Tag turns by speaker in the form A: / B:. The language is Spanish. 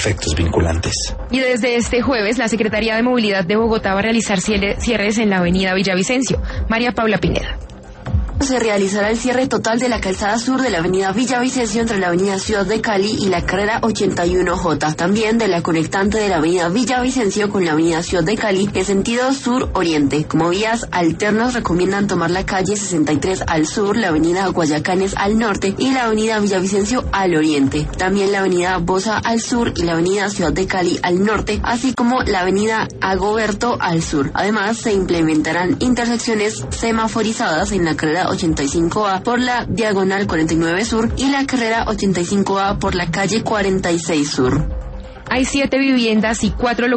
A: efectos vinculantes.
B: Y desde este jueves, la Secretaría de Movilidad de Bogotá va a realizar cierres en la avenida Villavicencio. María Paula Pineda.
C: Se realizará el cierre total de la calzada sur de la avenida Villavicencio entre la avenida Ciudad de Cali y la carrera 81J. También de la conectante de la avenida Villavicencio con la avenida Ciudad de Cali en sentido sur-oriente. Como vías alternas recomiendan tomar la calle 63 al sur, la avenida Guayacanes al norte y la avenida Villavicencio al oriente. También la avenida Bosa al sur y la avenida Ciudad de Cali al norte, así como la avenida Agoberto al sur. Además, se implementarán intersecciones semaforizadas en la carrera 85A por la diagonal 49 sur y la carrera 85A por la calle 46 sur.
B: Hay 7 viviendas y 4